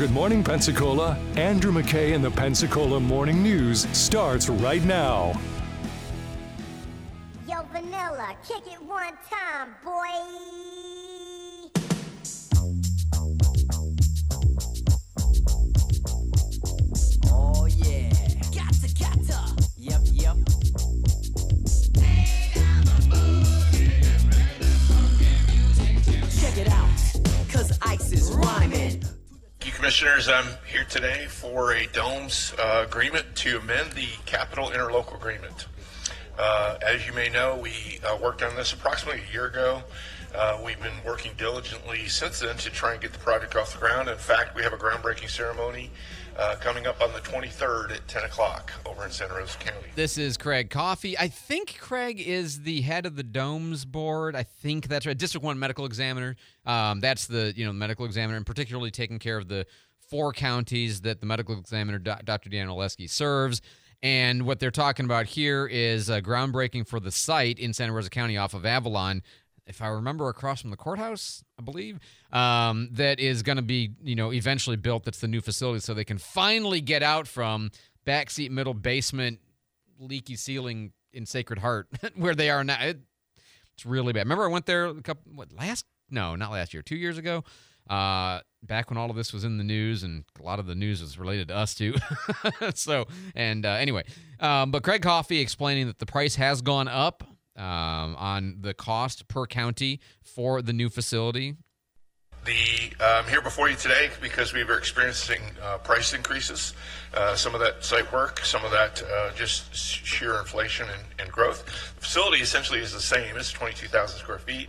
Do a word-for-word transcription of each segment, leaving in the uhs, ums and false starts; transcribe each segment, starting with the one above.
Good Morning Pensacola. Andrew McKay and the Pensacola Morning News starts right now. Yo, Vanilla, kick it one time, boy. Oh yeah, gotta, gotta. Yep, yep. Check it out, cause ice is rhyming. Commissioners, I'm here today for a DOMES uh, agreement to amend the Capital Interlocal Agreement. Uh, as you may know, we uh, worked on this approximately a year ago. Uh, we've been working diligently since then to try and get the project off the ground. In fact, we have a groundbreaking ceremony uh, coming up on the twenty-third at ten o'clock over in Santa Rosa County. This is Craig Coffey. I think Craig is the head of the DOMES board. I think that's right. District one medical examiner. Um, that's the you know medical examiner, and particularly taking care of the four counties that the medical examiner, Doctor Deanna Oleski, serves. And what they're talking about here is uh, groundbreaking for the site in Santa Rosa County off of Avalon, if I remember, across from the courthouse, I believe, um, that is going to be, you know, eventually built. That's the new facility, so they can finally get out from backseat, middle, basement, leaky ceiling in Sacred Heart, where they are now. It, it's really bad. Remember I went there a couple, what, last, no, not last year, two years ago, uh, back when all of this was in the news, and a lot of the news was related to us too. so, and uh, anyway, um, but Craig Coffey explaining that the price has gone up um, on the cost per county for the new facility. The I'm here before you today because we were experiencing uh, price increases. Uh, some of that site work, some of that uh, just sheer inflation and, and growth. The facility essentially is the same. It's twenty-two thousand square feet.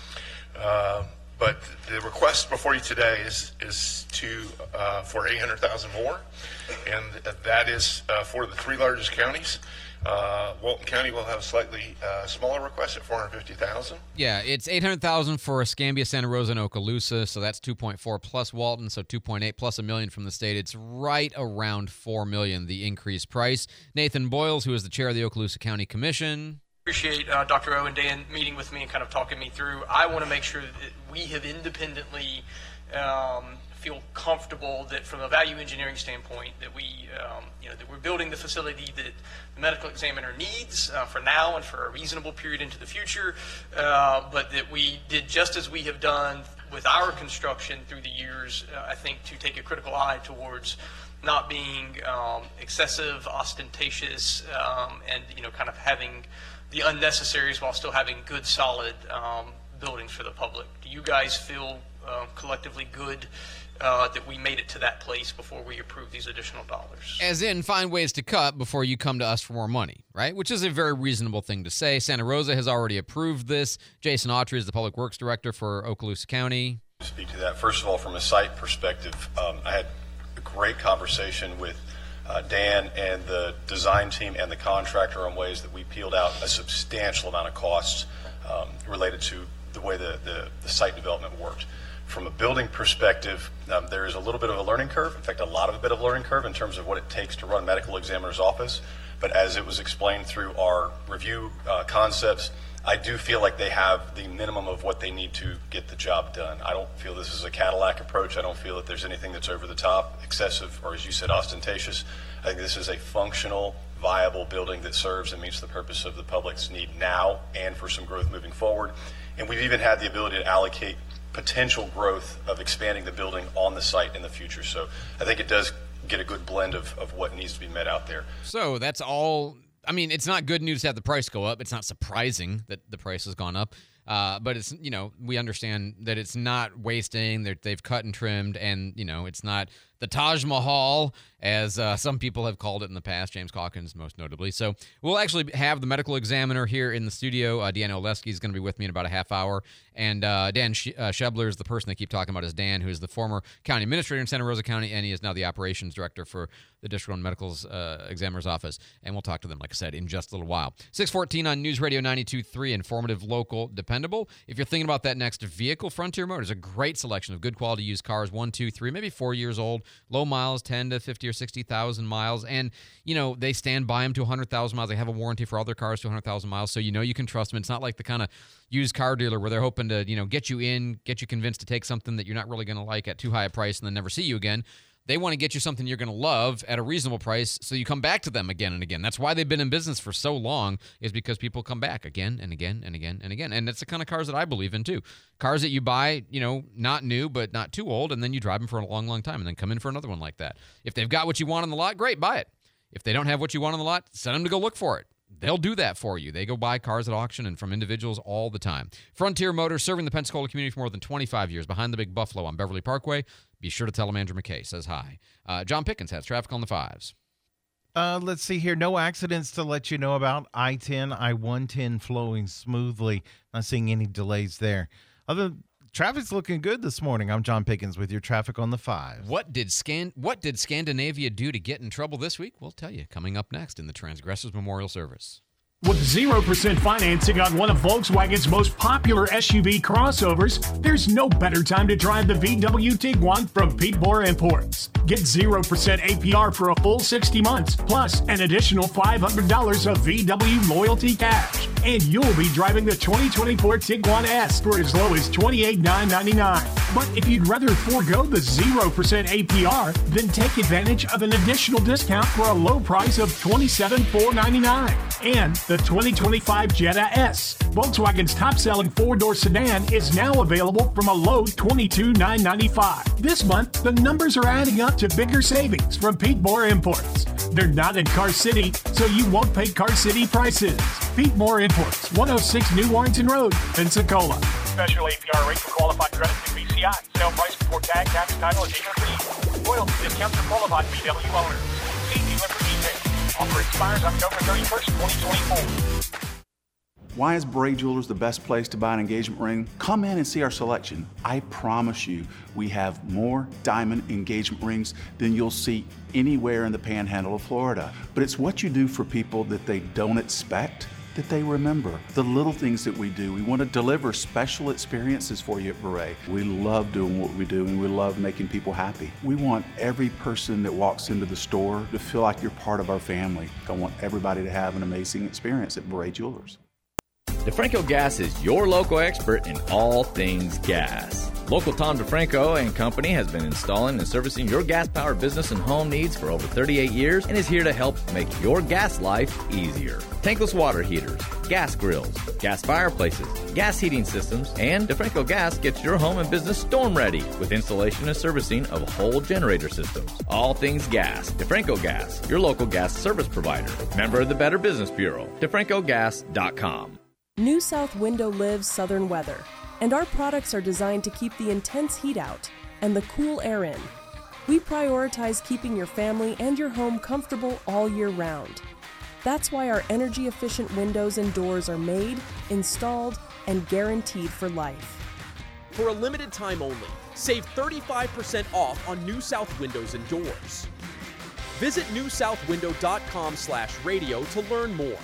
Uh, but the request before you today is is to uh, for eight hundred thousand more, and that is uh, for the three largest counties. Uh, Walton County will have a slightly uh, smaller request at four hundred fifty thousand. Yeah, it's eight hundred thousand for Escambia, Santa Rosa, and Okaloosa, so that's two point four plus Walton, so two point eight plus a million from the state. It's right around four million, the increased price. Nathan Boyles, who is the chair of the Okaloosa County Commission. Appreciate uh, Doctor O and Dan meeting with me and kind of talking me through. I want to make sure that we have independently um, feel comfortable that from a value engineering standpoint that we, um, you know, that we're building the facility that the medical examiner needs uh, for now and for a reasonable period into the future, uh, but that we did just as we have done with our construction through the years, uh, I think, to take a critical eye towards not being um, excessive, ostentatious, um, and, you know, kind of having the unnecessaries while still having good, solid um, buildings for the public. Do you guys feel uh, collectively good uh, that we made it to that place before we approve these additional dollars? As in, find ways to cut before you come to us for more money, right? Which is a very reasonable thing to say. Santa Rosa has already approved this. Jason Autry is the Public Works Director for Okaloosa County. To speak to that, first of all, from a site perspective, um, I had a great conversation with Uh, Dan and the design team and the contractor on ways that we peeled out a substantial amount of costs um, related to the way the, the, the site development worked. From a building perspective, um, there is a little bit of a learning curve, in fact, a lot of a bit of a learning curve in terms of what it takes to run a medical examiner's office. But as it was explained through our review uh, concepts, I do feel like they have the minimum of what they need to get the job done. I don't feel this is a Cadillac approach. I don't feel that there's anything that's over the top, excessive, or as you said, ostentatious. I think this is a functional, viable building that serves and meets the purpose of the public's need now and for some growth moving forward. And we've even had the ability to allocate potential growth of expanding the building on the site in the future. So I think it does get a good blend of, of what needs to be met out there. So that's all. I mean, it's not good news to have the price go up. It's not surprising that the price has gone up. Uh, but it's, you know, we understand that it's not wasting. They're, they've cut and trimmed, and, you know, it's not the Taj Mahal, as uh, some people have called it in the past, James Calkins most notably. So we'll actually have the medical examiner here in the studio. Uh, Deanna Oleski is going to be with me in about a half hour. And uh, Dan Sh- uh, Shebler is the person they keep talking about, is Dan, who is the former county administrator in Santa Rosa County, and he is now the operations director for the District one Medical uh, Examiner's Office. And we'll talk to them, like I said, in just a little while. six fourteen on News Radio ninety-two point three, informative, local, dependable. If you're thinking about that next vehicle, Frontier Motors, a great selection of good quality used cars, one, two, three, maybe four years old, low miles, ten to fifty or sixty thousand miles. And, you know, they stand by them to one hundred thousand miles. They have a warranty for other cars to one hundred thousand miles. So, you know, you can trust them. It's not like the kind of used car dealer where they're hoping to, you know, get you in, get you convinced to take something that you're not really going to like at too high a price and then never see you again. They want to get you something you're going to love at a reasonable price so you come back to them again and again. That's why they've been in business for so long, is because people come back again and again and again and again. And that's the kind of cars that I believe in, too. Cars that you buy, you know, not new but not too old, and then you drive them for a long, long time and then come in for another one like that. If they've got what you want on the lot, great, buy it. If they don't have what you want on the lot, send them to go look for it. They'll do that for you. They go buy cars at auction and from individuals all the time. Frontier Motors, serving the Pensacola community for more than twenty-five years, behind the Big Buffalo on Beverly Parkway. Be sure to tell them Andrew McKay says hi. Uh, John Pickens has traffic on the fives. Uh, let's see here. No accidents to let you know about. I ten, I one ten flowing smoothly. Not seeing any delays there. Other traffic's looking good this morning. I'm John Pickens with your traffic on the five. What did Scan What did Scandinavia do to get in trouble this week? We'll tell you coming up next in the Transgressors Memorial Service. With zero percent financing on one of Volkswagen's most popular S U V crossovers, there's no better time to drive the V W Tiguan from Pete Moore Imports. Get zero percent A P R for a full sixty months, plus an additional five hundred dollars of V W loyalty cash. And you'll be driving the twenty twenty-four Tiguan S for as low as twenty-eight thousand nine hundred ninety-nine dollars. But if you'd rather forego the zero percent A P R, then take advantage of an additional discount for a low price of twenty-seven thousand four hundred ninety-nine dollars. And the twenty twenty-five Jetta S, Volkswagen's top-selling four-door sedan, is now available from a low twenty-two thousand nine hundred ninety-five dollars. This month, the numbers are adding up to bigger savings from Pete Moore Imports. They're not in Car City, so you won't pay Car City prices. Pete Moore Imports, one oh six New Warrington Road, Pensacola. Special A P R rate for qualified credit through B C I. Sale price before tag, tax, title, and dealer fee. Royalty discounts for qualified V W owners. See dealer for details. Offer expires October thirty-first, twenty twenty-four. Why is Beret Jewelers the best place to buy an engagement ring? Come in and see our selection. I promise you, we have more diamond engagement rings than you'll see anywhere in the panhandle of Florida. But it's what you do for people that they don't expect that they remember. The little things that we do. We want to deliver special experiences for you at Beret. We love doing what we do, and we love making people happy. We want every person that walks into the store to feel like you're part of our family. I want everybody to have an amazing experience at Beret Jewelers. DeFranco Gas is your local expert in all things gas. Local Tom DeFranco and Company has been installing and servicing your gas-powered business and home needs for over thirty-eight years and is here to help make your gas life easier. Tankless water heaters, gas grills, gas fireplaces, gas heating systems, and DeFranco Gas gets your home and business storm ready with installation and servicing of whole generator systems. All things gas. DeFranco Gas, your local gas service provider. Member of the Better Business Bureau. DeFranco Gas dot com. New South Window lives southern weather, and our products are designed to keep the intense heat out and the cool air in. We prioritize keeping your family and your home comfortable all year round. That's why our energy-efficient windows and doors are made, installed, and guaranteed for life. For a limited time only, save thirty-five percent off on New South Windows and Doors. Visit new south window dot com slash radio to learn more.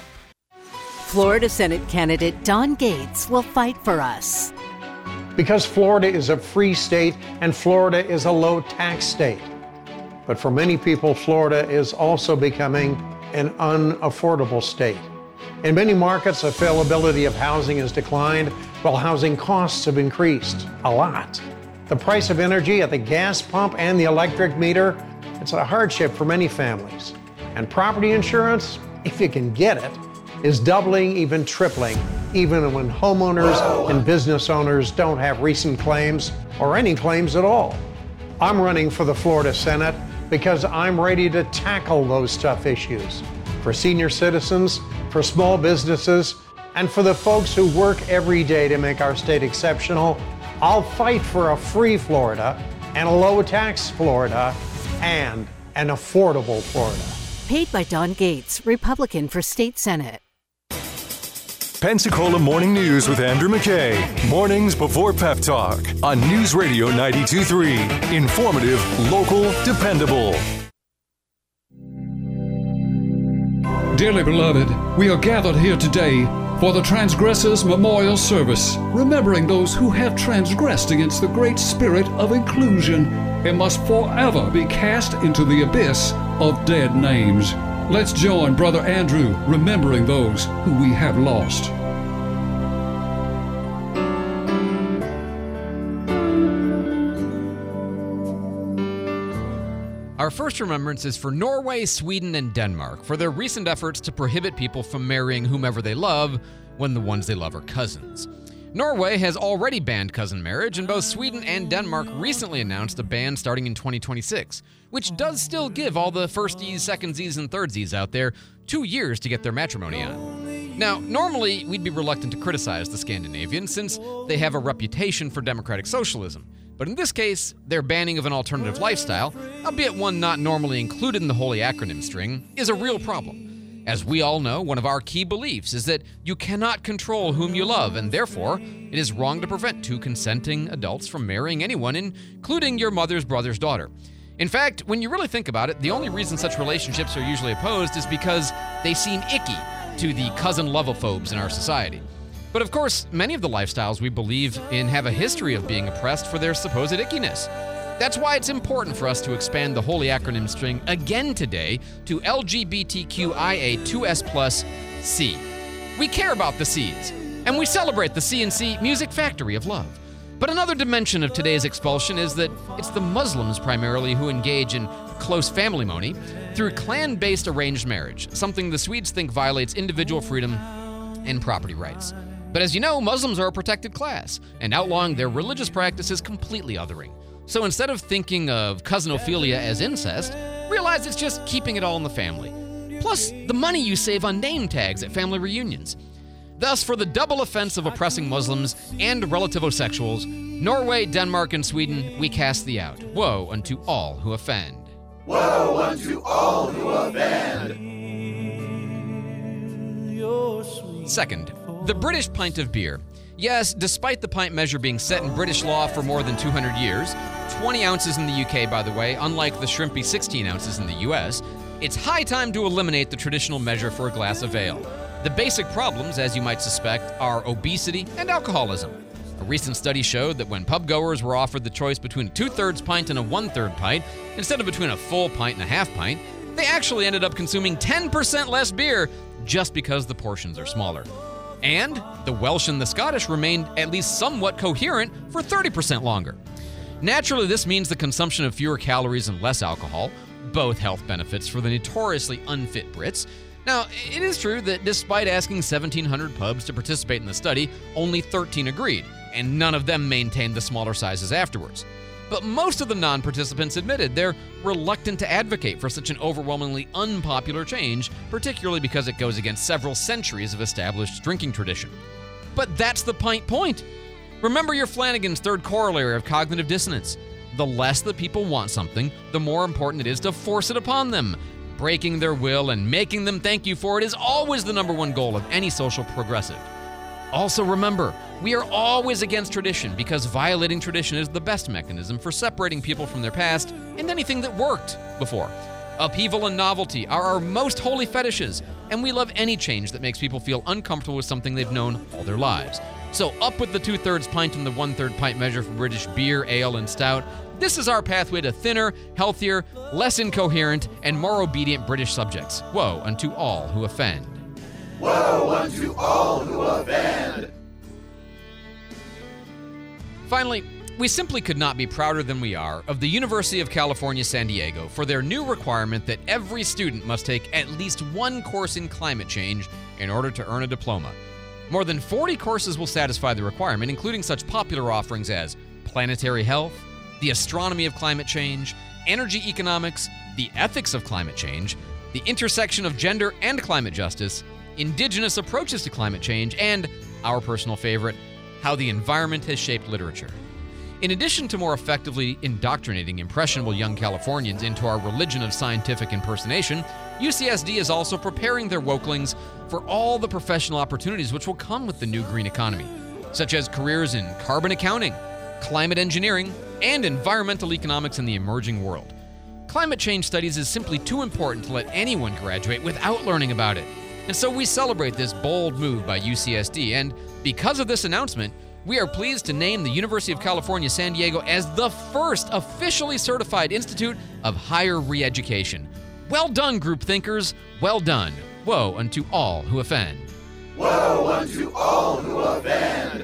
Florida Senate candidate Don Gates will fight for us. Because Florida is a free state and Florida is a low-tax state. But for many people, Florida is also becoming an unaffordable state. In many markets, availability of housing has declined, while housing costs have increased a lot. The price of energy at the gas pump and the electric meter, it's a hardship for many families. And property insurance, if you can get it, is doubling, even tripling, even when homeowners Whoa. and business owners don't have recent claims or any claims at all. I'm running for the Florida Senate because I'm ready to tackle those tough issues for senior citizens, for small businesses, and for the folks who work every day to make our state exceptional. I'll fight for a free Florida and a low-tax Florida and an affordable Florida. Paid by Don Gates, Republican for State Senate. Pensacola Morning News with Andrew McKay. Mornings before Pep Talk on News Radio ninety-two point three. Informative, local, dependable. Dearly beloved, we are gathered here today for the Transgressors Memorial Service, remembering those who have transgressed against the great spirit of inclusion. and must forever be cast into the abyss of dead names. Let's join Brother Andrew remembering those who we have lost. Our first remembrance is for Norway, Sweden, and Denmark for their recent efforts to prohibit people from marrying whomever they love when the ones they love are cousins. Norway has already banned cousin marriage, and both Sweden and Denmark recently announced a ban starting in twenty twenty-six, which does still give all the firsties, secondsies, and thirdsies out there two years to get their matrimony on. Now, normally we'd be reluctant to criticize the Scandinavians since they have a reputation for democratic socialism. But in this case, their banning of an alternative lifestyle, albeit one not normally included in the holy acronym string, is a real problem. As we all know, one of our key beliefs is that you cannot control whom you love, and therefore, it is wrong to prevent two consenting adults from marrying anyone, including your mother's brother's daughter. In fact, when you really think about it, the only reason such relationships are usually opposed is because they seem icky to the cousin lovophobes in our society. But of course, many of the lifestyles we believe in have a history of being oppressed for their supposed ickiness. That's why it's important for us to expand the holy acronym string again today to L G B T Q I A two S plus C. We care about the C's, and we celebrate the C and C Music Factory of Love. But another dimension of today's expulsion is that it's the Muslims primarily who engage in close family-mony through clan-based arranged marriage, something the Swedes think violates individual freedom and property rights. But as you know, Muslims are a protected class, and outlawing their religious practice is completely othering. So instead of thinking of cousinophilia as incest, realize it's just keeping it all in the family. Plus, the money you save on name tags at family reunions. Thus, for the double offense of oppressing Muslims and relativosexuals, Norway, Denmark, and Sweden, we cast thee out. Woe unto all who offend. Woe unto all who offend. Second, the British pint of beer. Yes, despite the pint measure being set in British law for more than two hundred years, twenty ounces in the U K, by the way, unlike the shrimpy sixteen ounces in the U S, it's high time to eliminate the traditional measure for a glass of ale. The basic problems, as you might suspect, are obesity and alcoholism. A recent study showed that when pub-goers were offered the choice between a two-thirds pint and a one-third pint, instead of between a full pint and a half pint, they actually ended up consuming ten percent less beer just because the portions are smaller. And the Welsh and the Scottish remained at least somewhat coherent for thirty percent longer. Naturally, this means the consumption of fewer calories and less alcohol, both health benefits for the notoriously unfit Brits. Now, it is true that despite asking seventeen hundred pubs to participate in the study, only thirteen agreed, and none of them maintained the smaller sizes afterwards. But most of the non-participants admitted they're reluctant to advocate for such an overwhelmingly unpopular change, particularly because it goes against several centuries of established drinking tradition. But that's the pint point. Remember your Flanagan's third corollary of cognitive dissonance. The less that people want something, the more important it is to force it upon them. Breaking their will and making them thank you for it is always the number one goal of any social progressive. Also remember, we are always against tradition because violating tradition is the best mechanism for separating people from their past and anything that worked before. Upheaval and novelty are our most holy fetishes, and we love any change that makes people feel uncomfortable with something they've known all their lives. So up with the two-thirds pint and the one-third pint measure for British beer, ale, and stout. This is our pathway to thinner, healthier, less incoherent, and more obedient British subjects. Woe unto all who offend. Woe unto all who offend. Finally, we simply could not be prouder than we are of the University of California, San Diego for their new requirement that every student must take at least one course in climate change in order to earn a diploma. More than forty courses will satisfy the requirement, including such popular offerings as planetary health, the astronomy of climate change, energy economics, the ethics of climate change, the intersection of gender and climate justice, indigenous approaches to climate change, and, our personal favorite, how the environment has shaped literature. In addition to more effectively indoctrinating impressionable young Californians into our religion of scientific impersonation, U C S D is also preparing their wokelings for all the professional opportunities which will come with the new green economy, such as careers in carbon accounting, climate engineering, and environmental economics in the emerging world. Climate change studies is simply too important to let anyone graduate without learning about it. And so we celebrate this bold move by U C S D, and because of this announcement, we are pleased to name the University of California, San Diego as the first officially certified institute of higher re-education. Well done, group thinkers. Well done. Woe unto all who offend. Woe unto all who offend.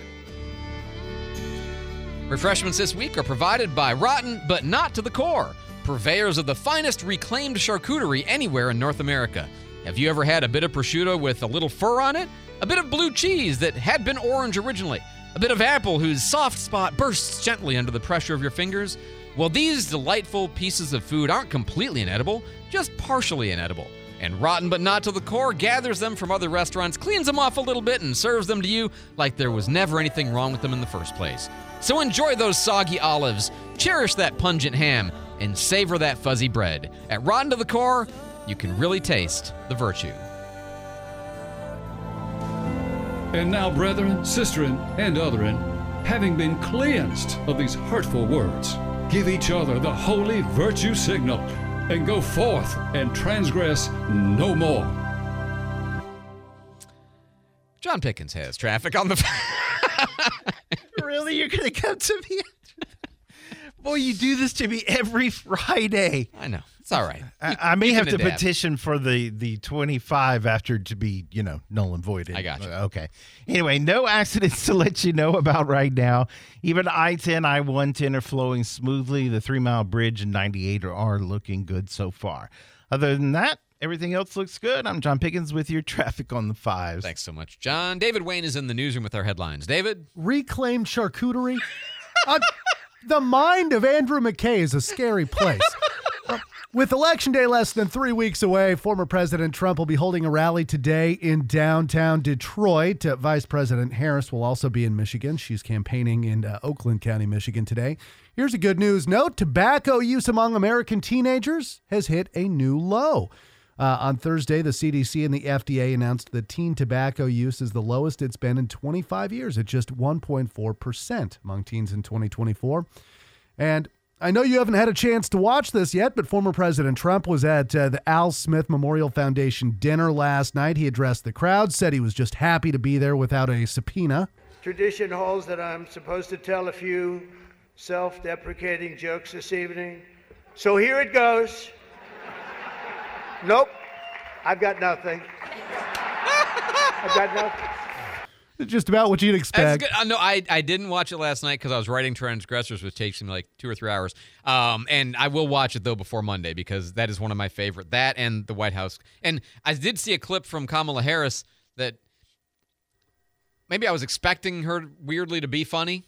Refreshments this week are provided by Rotten But Not to the Core, purveyors of the finest reclaimed charcuterie anywhere in North America. Have you ever had a bit of prosciutto with a little fur on it? A bit of blue cheese that had been orange originally? A bit of apple whose soft spot bursts gently under the pressure of your fingers? Well, these delightful pieces of food aren't completely inedible, just partially inedible. And Rotten But Not to the Core gathers them from other restaurants, cleans them off a little bit, and serves them to you like there was never anything wrong with them in the first place. So enjoy those soggy olives, cherish that pungent ham, and savor that fuzzy bread. At Rotten to the Core, you can really taste the virtue. And now, brethren, sisterin, and otherin, having been cleansed of these hurtful words, give each other the holy virtue signal, and go forth and transgress no more. John Pickens has traffic on the... Really? You're going to come to me? Boy, you do this to me every Friday. I know. It's all right. I, You- I may you have can to adapt. petition for the, the twenty-five after to be, you know, null and voided. I got you. Okay. Anyway, no accidents to let you know about right now. Even I ten, I one ten are flowing smoothly. The three-mile bridge and ninety-eight are, are looking good so far. Other than that, everything else looks good. I'm John Pickens with your traffic on the fives. Thanks so much, John. David Wayne is in the newsroom with our headlines. David? Reclaimed charcuterie? uh, the mind of Andrew McKay is a scary place. Uh, with Election Day less than three weeks away, former President Trump will be holding a rally today in downtown Detroit. Uh, Vice President Harris will also be in Michigan. She's campaigning in uh, Oakland County, Michigan today. Here's a good news note. Tobacco use among American teenagers has hit a new low. Uh, on Thursday, the C D C and the F D A announced that teen tobacco use is the lowest it's been in twenty-five years at just one point four percent among teens in twenty twenty-four. And I know you haven't had a chance to watch this yet, but former President Trump was at uh, the Al Smith Memorial Foundation dinner last night. He addressed the crowd, said he was just happy to be there without a subpoena. Tradition holds that I'm supposed to tell a few self-deprecating jokes this evening. So here it goes. Nope, I've got nothing. I've got nothing. Just about what you'd That's expect. good. Uh, no, I, I didn't watch it last night because I was writing Transgressors, which takes me like two or three hours. Um, and I will watch it, though, before Monday because that is one of my favorite. That and the White House. And I did see a clip from Kamala Harris that maybe I was expecting her weirdly to be funny.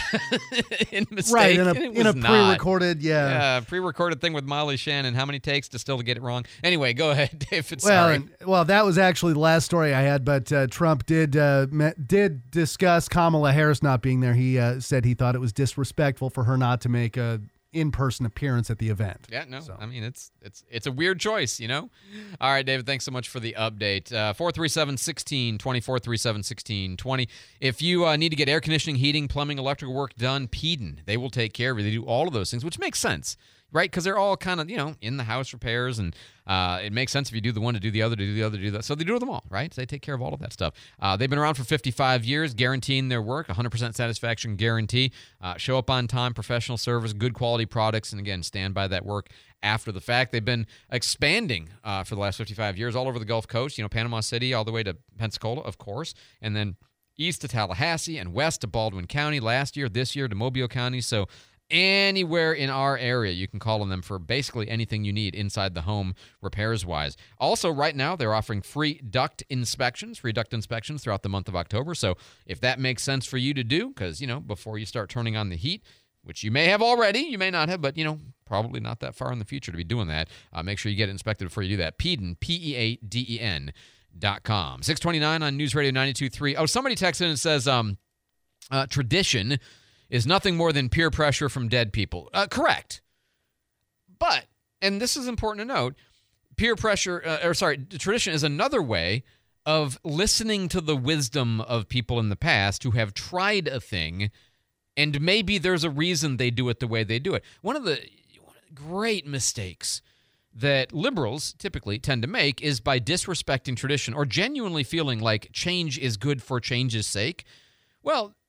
in mistake. Right, in a, and it in a was not. pre-recorded, yeah. Yeah, pre-recorded thing with Molly Shannon. How many takes to still to get it wrong? Anyway, go ahead, David. Well, Sorry. and, well, that was actually the last story I had, but uh, Trump did uh, met, did discuss Kamala Harris not being there. He uh, said he thought it was disrespectful for her not to make a in-person appearance at the event. Yeah, no, I mean, it's it's it's a weird choice, you know? All right, David, thanks so much for the update. Uh, four three seven, one six two zero, four three seven, one six two zero. If you uh, need to get air conditioning, heating, plumbing, electrical work done, Peden, they will take care of you. They do all of those things, which makes sense, right? Because they're all kind of, you know, in-the-house repairs, and uh, it makes sense if you do the one to do the other, to do the other, to do that. So they do them all, right? So they take care of all of that stuff. Uh, they've been around for fifty-five years, guaranteeing their work, one hundred percent satisfaction guarantee. Uh, show up on time, professional service, good quality products, and again, stand by that work after the fact. They've been expanding uh, for the last fifty-five years all over the Gulf Coast, you know, Panama City all the way to Pensacola, of course, and then east to Tallahassee and west to Baldwin County last year, this year to Mobile County. So anywhere in our area, you can call on them for basically anything you need inside the home repairs-wise. Also, right now, they're offering free duct inspections, free duct inspections throughout the month of October. So if that makes sense for you to do, because, you know, before you start turning on the heat, which you may have already, you may not have, but, you know, probably not that far in the future to be doing that. Uh, make sure you get it inspected before you do that. Peden, P E A D E N dot com. six twenty-nine on News Radio ninety-two point three. Oh, somebody texted in and says, um, uh, tradition is nothing more than peer pressure from dead people. Uh, correct. But, and this is important to note, peer pressure, uh, or sorry, tradition is another way of listening to the wisdom of people in the past who have tried a thing, and maybe there's a reason they do it the way they do it. One of the great mistakes that liberals typically tend to make is by disrespecting tradition or genuinely feeling like change is good for change's sake. Well,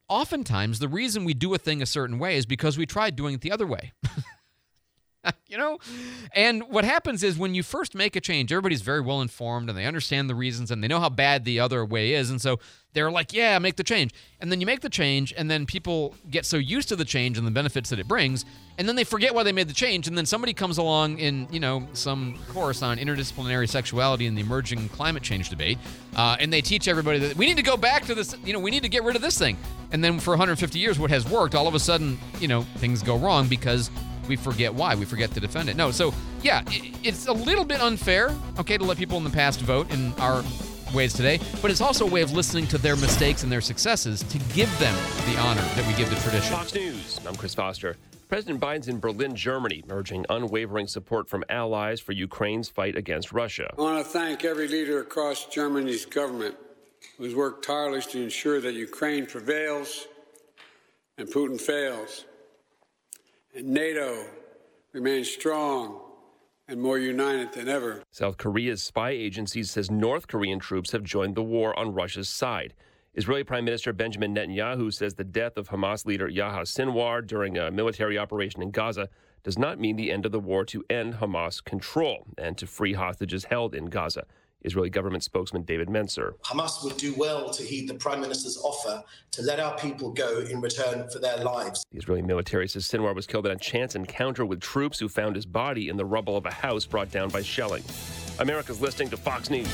oftentimes the reason we do a thing a certain way is because we tried doing it the other way. You know? And what happens is when you first make a change, everybody's very well informed and they understand the reasons and they know how bad the other way is. And so they're like, yeah, make the change. And then you make the change and then people get so used to the change and the benefits that it brings. And then they forget why they made the change. And then somebody comes along in, you know, some course on interdisciplinary sexuality and the emerging climate change debate. Uh, and they teach everybody that we need to go back to this, you know, we need to get rid of this thing. And then for one hundred fifty years, what has worked, all of a sudden, you know, things go wrong because we forget why. We forget to defend it. No, so yeah, it, it's a little bit unfair, okay, to let people in the past vote in our ways today, but it's also a way of listening to their mistakes and their successes to give them the honor that we give the tradition. Fox News, I'm Chris Foster. President Biden's in Berlin, Germany, urging unwavering support from allies for Ukraine's fight against Russia. I want to thank every leader across Germany's government who has worked tirelessly to ensure that Ukraine prevails and Putin fails, and NATO remains strong and more united than ever. South Korea's spy agency says North Korean troops have joined the war on Russia's side. Israeli Prime Minister Benjamin Netanyahu says the death of Hamas leader Yahya Sinwar during a military operation in Gaza does not mean the end of the war to end Hamas control and to free hostages held in Gaza. Israeli government spokesman David Mencer. Hamas would do well to heed the Prime Minister's offer to let our people go in return for their lives. The Israeli military says Sinwar was killed in a chance encounter with troops who found his body in the rubble of a house brought down by shelling. America's listening to Fox News.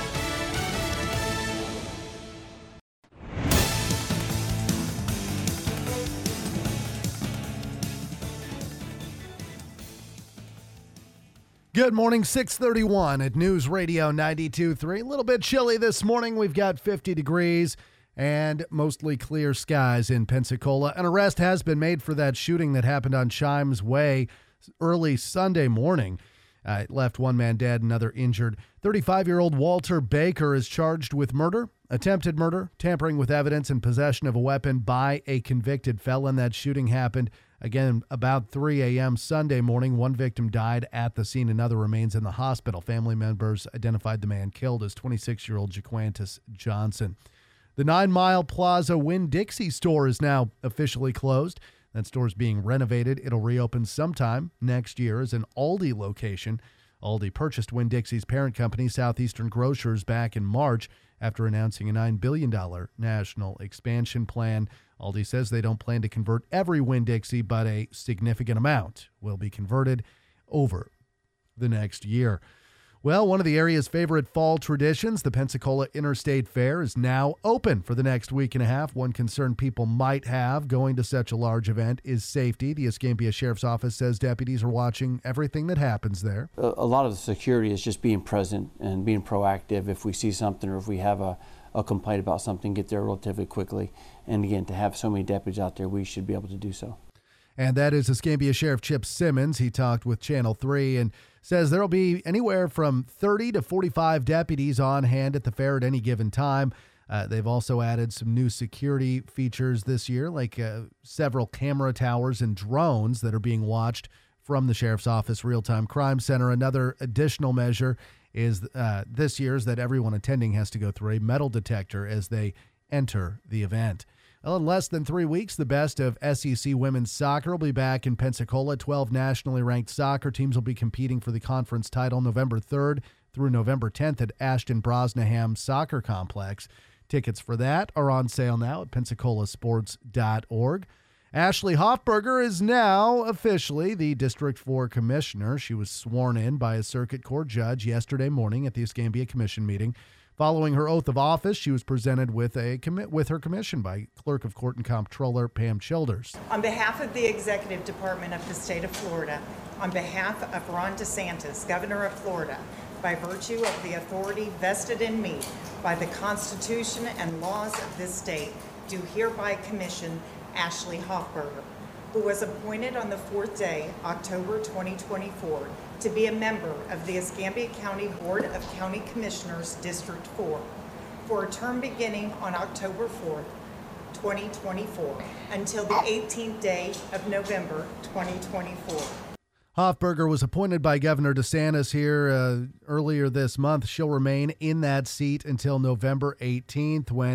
Good morning, six thirty-one at News Radio ninety-two point three. A little bit chilly this morning. We've got fifty degrees and mostly clear skies in Pensacola. An arrest has been made for that shooting that happened on Chimes Way early Sunday morning. Uh, it left one man dead, another injured. thirty-five-year-old Walter Baker is charged with murder, attempted murder, tampering with evidence, and possession of a weapon by a convicted felon. That shooting happened, again, about three a.m. Sunday morning. One victim died at the scene. Another remains in the hospital. Family members identified the man killed as twenty-six-year-old Jaquantis Johnson. The Nine Mile Plaza Winn-Dixie store is now officially closed. That store is being renovated. It'll reopen sometime next year as an Aldi location. Aldi purchased Winn-Dixie's parent company, Southeastern Grocers, back in March after announcing a nine billion dollars national expansion plan. Aldi says they don't plan to convert every Winn-Dixie, but a significant amount will be converted over the next year. Well, one of the area's favorite fall traditions, the Pensacola Interstate Fair, is now open for the next week and a half. One concern people might have going to such a large event is safety. The Escambia Sheriff's Office says deputies are watching everything that happens there. A, a lot of the security is just being present and being proactive. If we see something or if we have a, a complaint about something, get there relatively quickly. And again, to have so many deputies out there, we should be able to do so. And that is Escambia Sheriff Chip Simmons. He talked with Channel three and says there will be anywhere from thirty to forty-five deputies on hand at the fair at any given time. Uh, they've also added some new security features this year, like uh, several camera towers and drones that are being watched from the Sheriff's Office Real-Time Crime Center. Another additional measure is uh, this year's that everyone attending has to go through a metal detector as they enter the event. Well, in less than three weeks, the best of S E C women's soccer will be back in Pensacola. twelve nationally ranked soccer teams will be competing for the conference title November third through November tenth at Ashton Brosnaham Soccer Complex. Tickets for that are on sale now at pensacola sports dot org. Ashley Hoffberger is now officially the District four Commissioner. She was sworn in by a Circuit Court judge yesterday morning at the Escambia Commission meeting. Following her oath of office, she was presented with a commit with her commission by Clerk of Court and Comptroller Pam Childers. On behalf of the Executive Department of the State of Florida, on behalf of Ron DeSantis, Governor of Florida, by virtue of the authority vested in me by the Constitution and laws of this state, do hereby commission Ashley Hoffberger, who was appointed on the fourth day, October twenty twenty-four, to be a member of the Escambia County Board of County Commissioners, District four, for a term beginning on October fourth, twenty twenty-four, until the eighteenth day of November twenty twenty-four. Hoffberger was appointed by Governor DeSantis here uh, earlier this month. She'll remain in that seat until November eighteenth, when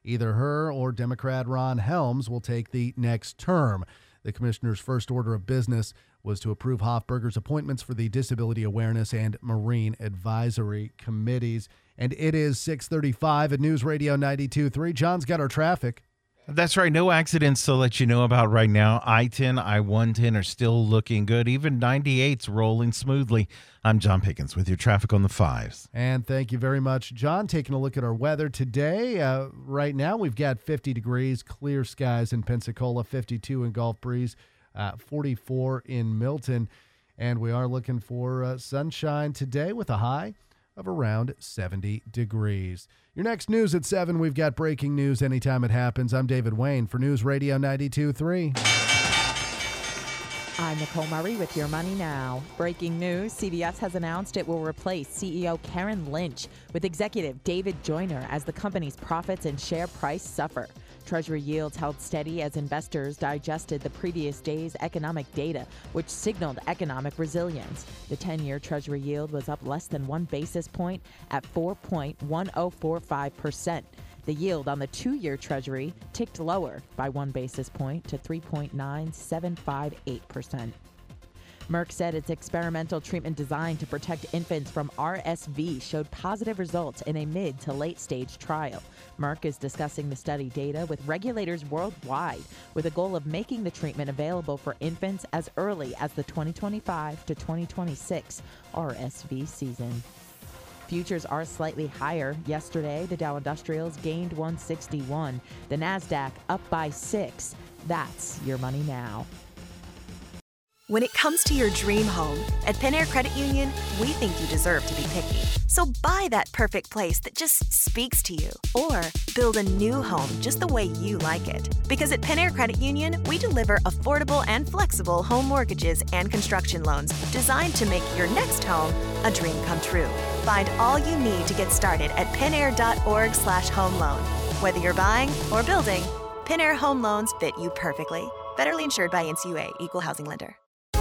Either her or Democrat Ron Helms will take the next term. The commissioner's first order of business was to approve Hofberger's appointments for the Disability Awareness and Marine Advisory Committees. And it is six thirty-five at News Radio ninety-two point three. John's got our traffic. That's right. No accidents to let you know about right now. I ten, I one ten are still looking good. Even ninety-eight's rolling smoothly. I'm John Pickens with your traffic on the fives. And thank you very much, John. Taking a look at our weather today. Uh, right now, we've got fifty degrees, clear skies in Pensacola, fifty-two in Gulf Breeze, uh, forty-four in Milton. And we are looking for uh, sunshine today with a high of around seventy degrees. Your next news at seven, we've got breaking news anytime it happens. I'm David Wayne for News Radio ninety-two point three. I'm Nicole Murray with Your Money Now. Breaking news, C V S has announced it will replace C E O Karen Lynch with executive David Joyner as the company's profits and share price suffer. Treasury yields held steady as investors digested the previous day's economic data, which signaled economic resilience. The ten-year Treasury yield was up less than one basis point at four point one oh four five percent. The yield on the two-year Treasury ticked lower by one basis point to three point nine seven five eight percent. Merck said its experimental treatment designed to protect infants from R S V showed positive results in a mid to late stage trial. Merck is discussing the study data with regulators worldwide with a goal of making the treatment available for infants as early as the twenty twenty-five to twenty twenty-six R S V season. Futures are slightly higher. Yesterday, the Dow Industrials gained one sixty-one. The NASDAQ up by six. That's Your Money Now. When it comes to your dream home, at Penair Credit Union, we think you deserve to be picky. So buy that perfect place that just speaks to you. Or build a new home just the way you like it. Because at Penair Credit Union, we deliver affordable and flexible home mortgages and construction loans designed to make your next home a dream come true. Find all you need to get started at penair.org slash home loan. Whether you're buying or building, Penair Home Loans fit you perfectly. Federally insured by N C U A, Equal Housing Lender.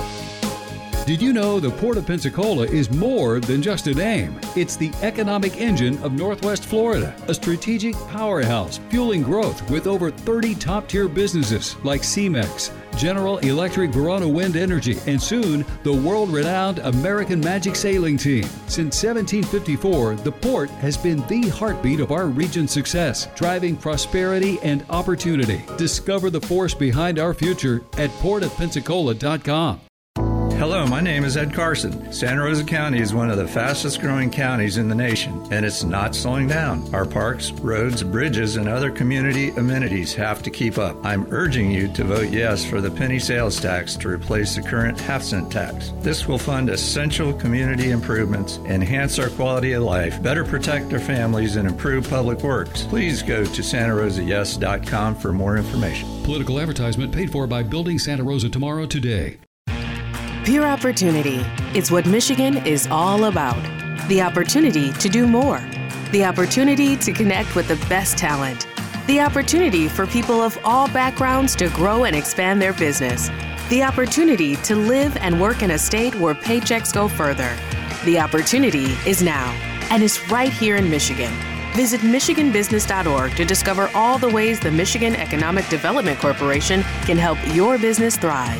Did you know the Port of Pensacola is more than just a name? It's the economic engine of Northwest Florida, a strategic powerhouse fueling growth with over thirty top-tier businesses like CEMEX, General Electric Verona Wind Energy, and soon the world-renowned American Magic Sailing Team. Since seventeen fifty-four, the port has been the heartbeat of our region's success, driving prosperity and opportunity. Discover the force behind our future at port of pensacola dot com. Hello, my name is Ed Carson. Santa Rosa County is one of the fastest growing counties in the nation, and it's not slowing down. Our parks, roads, bridges, and other community amenities have to keep up. I'm urging you to vote yes for the penny sales tax to replace the current half cent tax. This will fund essential community improvements, enhance our quality of life, better protect our families, and improve public works. Please go to santa rosa yes dot com for more information. Political advertisement paid for by Building Santa Rosa Tomorrow Today. Pure opportunity is what Michigan is all about. The opportunity to do more. The opportunity to connect with the best talent. The opportunity for people of all backgrounds to grow and expand their business. The opportunity to live and work in a state where paychecks go further. The opportunity is now, and it's right here in Michigan. Visit michigan business dot org to discover all the ways the Michigan Economic Development Corporation can help your business thrive.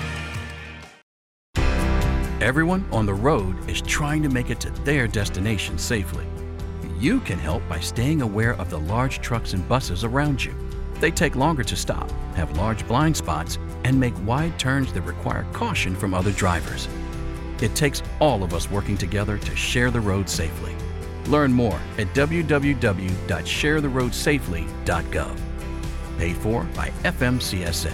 Everyone on the road is trying to make it to their destination safely. You can help by staying aware of the large trucks and buses around you. They take longer to stop, have large blind spots, and make wide turns that require caution from other drivers. It takes all of us working together to share the road safely. Learn more at w w w dot share the road safely dot gov. Paid for by F M C S A.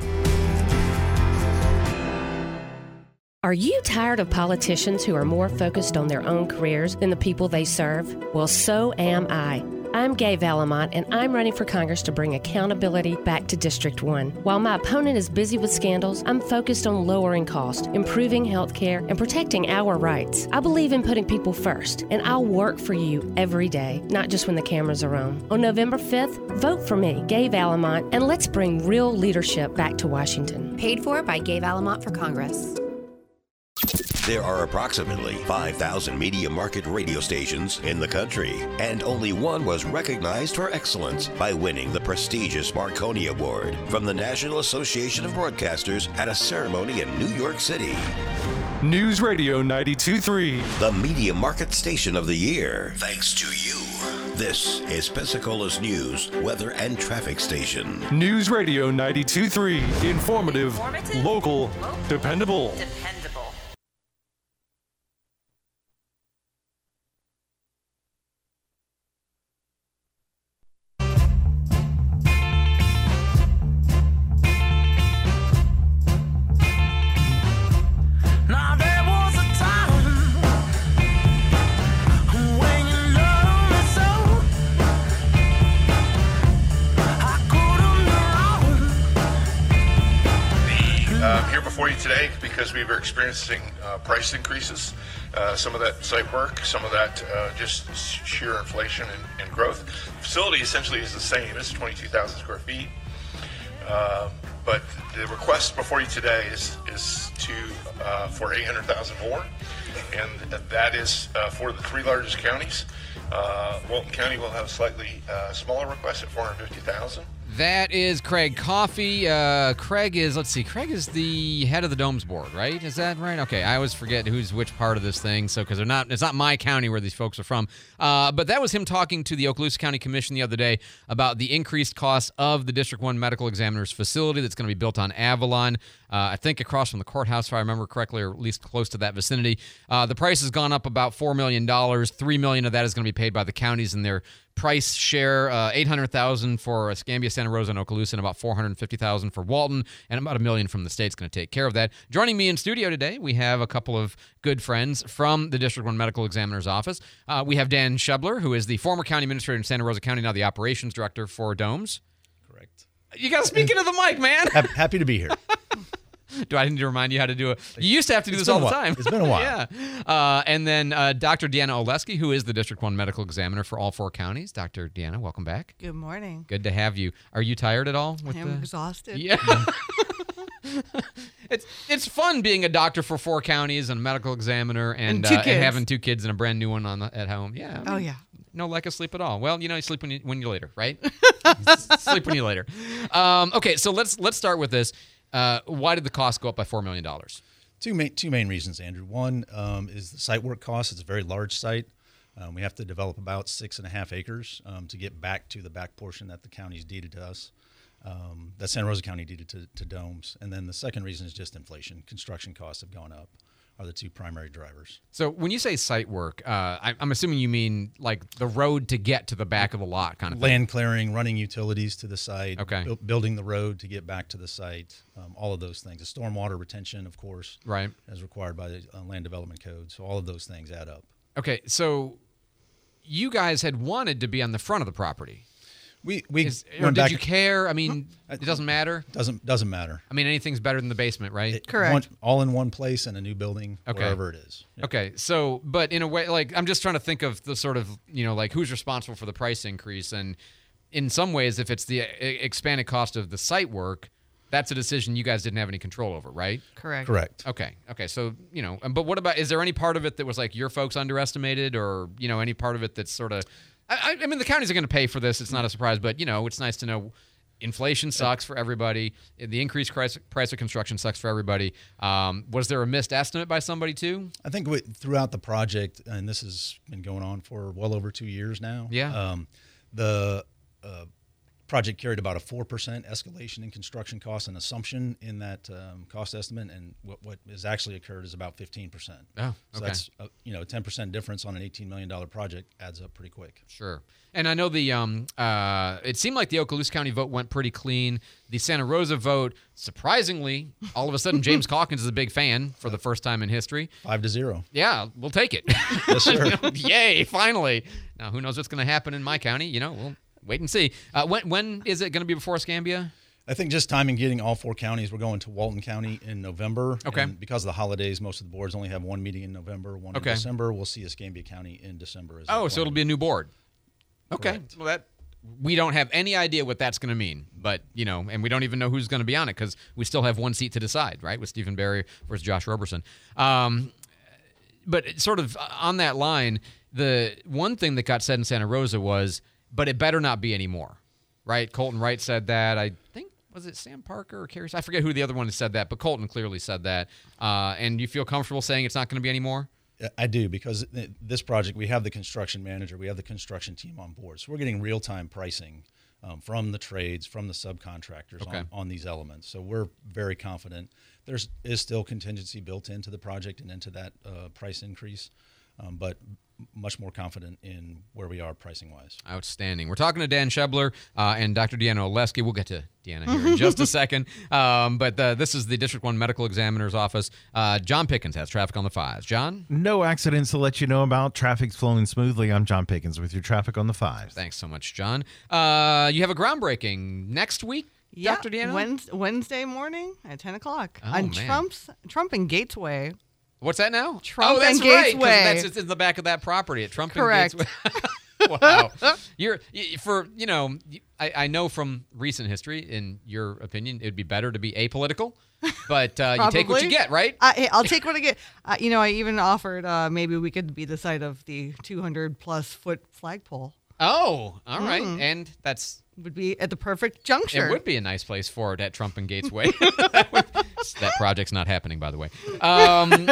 Are you tired of politicians who are more focused on their own careers than the people they serve? Well, so am I. I'm Gay Valamont, and I'm running for Congress to bring accountability back to District one. While my opponent is busy with scandals, I'm focused on lowering costs, improving health care, and protecting our rights. I believe in putting people first, and I'll work for you every day, not just when the cameras are on. On November fifth, vote for me, Gay Valamont, and let's bring real leadership back to Washington. Paid for by Gay Valamont for Congress. There are approximately five thousand Media Market radio stations in the country, and only one was recognized for excellence by winning the prestigious Marconi Award from the National Association of Broadcasters at a ceremony in New York City. News Radio ninety-two point three. The Media Market Station of the Year, thanks to you. This is Pensacola's news, weather, and traffic station. News Radio ninety-two point three. Informative, Informative, local, local, dependable. Dependable. Today, because we were experiencing uh, price increases, uh, some of that site work, some of that uh, just sheer inflation and, and growth. The facility essentially is the same. It's twenty-two thousand square feet. Uh, but the request before you today is is to uh, for eight hundred thousand more, and that is uh, for the three largest counties. Uh, Walton County will have a slightly uh, smaller request at four hundred fifty thousand. That is Craig Coffey. Uh, Craig is, let's see, Craig is the head of the Domes Board, right? Is that right? Okay, I always forget who's which part of this thing, so because they're not, it's not my county where these folks are from. Uh, but that was him talking to the Okaloosa County Commission the other day about the increased cost of the District one Medical Examiner's facility that's going to be built on Avalon. Uh, I think across from the courthouse, if I remember correctly, or at least close to that vicinity. Uh, the price has gone up about four million dollars. three million dollars of that is going to be paid by the counties in their price share. Uh, eight hundred thousand dollars for Escambia, Santa Rosa, and Okaloosa, and about four hundred fifty thousand dollars for Walton, and about a million from the state's going to take care of that. Joining me in studio today, we have a couple of good friends from the District one Medical Examiner's office. Uh, we have Dan Shebler, who is the former county administrator in Santa Rosa County, now the operations director for Domes. Correct. You got to speak into the mic, man. Happy to be here. Do I need to remind you how to do it? You used to have to do It's this all been the a while. time. It's been a while. Yeah. Uh, and then uh, Doctor Deanna Oleski, who is the District one Medical Examiner for all four counties. Doctor Deanna, welcome back. Good morning. Good to have you. Are you tired at all? With I am the... exhausted. Yeah. it's it's fun being a doctor for four counties and a medical examiner and, And two uh, kids. and having two kids and a brand new one on the, at home. Yeah. I mean, Oh, yeah. No lack of sleep at all. Well, you know, you sleep when you when you're later, right? Sleep when you're later. Um, okay, so let's let's start with this. Uh, why did the cost go up by four million dollars? Two main two main reasons, Andrew. One um, is the site work cost. It's a very large site. Um, we have to develop about six and a half acres um, to get back to the back portion that the county's deeded to us. Um, that Santa Rosa County deeded to, to Domes. And then the second reason is just inflation. Construction costs have gone up. Are the two primary drivers. So when you say site work, uh, I, I'm assuming you mean like the road to get to the back of the lot kind of thing. Land clearing, running utilities to the site, Okay. bu- building the road to get back to the site, um, all of those things. The stormwater retention, of course, Right. as required by the uh, land development code. So all of those things add up. Okay, so you guys had wanted to be on the front of the property. We we Is, or went did back- you care? I mean, it doesn't matter. Doesn't doesn't matter. I mean, anything's better than the basement, right? One, all in one place in a new building, Okay. wherever it is. Okay, so but in a way, like I'm just trying to think of the sort of you know like who's responsible for the price increase, and in some ways, if it's the uh, expanded cost of the site work, that's a decision you guys didn't have any control over, right? Correct. Correct. Okay. Okay. So you know, but what about? Is there any part of it that was like your folks underestimated, or you know, any part of it that's sort of? I, I mean, the counties are going to pay for this. It's not a surprise, but you know, it's nice to know. Inflation sucks for everybody. The increased price, price of construction sucks for everybody. Um, was there a missed estimate by somebody too? I think we, throughout the project, and this has been going on for well over two years now. Yeah. Um, the uh, project carried about a four percent escalation in construction costs, an assumption in that um, cost estimate, and what, what has actually occurred is about fifteen percent. Oh, So okay. that's a, you know a ten percent difference on an eighteen million dollars project adds up pretty quick. Sure. And I know the um uh it seemed like the Okaloosa County vote went pretty clean. The Santa Rosa vote, surprisingly, all of a sudden James Calkins is a big fan for the first time in history. Five to zero. Yeah, we'll take it. Yes, sir. You know, yay, finally. Now who knows what's going to happen in my county? You know, we'll wait and see. Uh, when when is it going to be before Escambia? I think just timing getting all four counties. We're going to Walton County in November. Okay. And because of the holidays, most of the boards only have one meeting in November, one Okay. in December. We'll see Escambia County in December as Oh, so it'll be a new board. Okay. Correct. Well, that we don't have any idea what that's going to mean, but you know, and we don't even know who's going to be on it because we still have one seat to decide, right? With Stephen Barry versus Josh Roberson. Um, but it's sort of on that line, the one thing that got said in Santa Rosa was, but it better not be anymore, right? Colton Wright said that. I think, was it Sam Parker or Kerry? I forget who the other one said that, but Colton clearly said that. Uh, and you feel comfortable saying it's not going to be anymore? I do, because this project, we have the construction manager, we have the construction team on board. So we're getting real-time pricing um, from the trades, from the subcontractors Okay. on, on these elements. So we're very confident. There is still contingency built into the project and into that uh, price increase, um, but much more confident in where we are pricing-wise. Outstanding. We're talking to Dan Shebler uh, and Doctor Deanna Oleski. We'll get to Deanna here in just a second. Um, but uh, this is the District one Medical Examiner's Office. Uh, John Pickens has traffic on the fives. John? No accidents to let you know about. Traffic's flowing smoothly. I'm John Pickens with your traffic on the fives. Thanks so much, John. Uh, you have a groundbreaking next week, Yeah, Doctor Deanna? Wednesday, Wednesday morning at ten o'clock Oh, on man. Trump's Trump and Gatesway. What's that now? Trump oh, that's and right, 'cause Gatesway. that's it's in the back of that property at Trump Correct. and Gatesway. Wow. You're y- for you know, I, I know from recent history, in your opinion, it would be better to be apolitical, but uh, you take what you Probably. get, right? I, hey, I'll take what I get. Uh, you know, I even offered uh, maybe we could be the site of the two hundred plus foot flagpole. Oh, all right, Mm. and that's would be at the perfect juncture. It would be a nice place for it at Trump and Gatesway. that, would, that project's not happening, by the way. Um,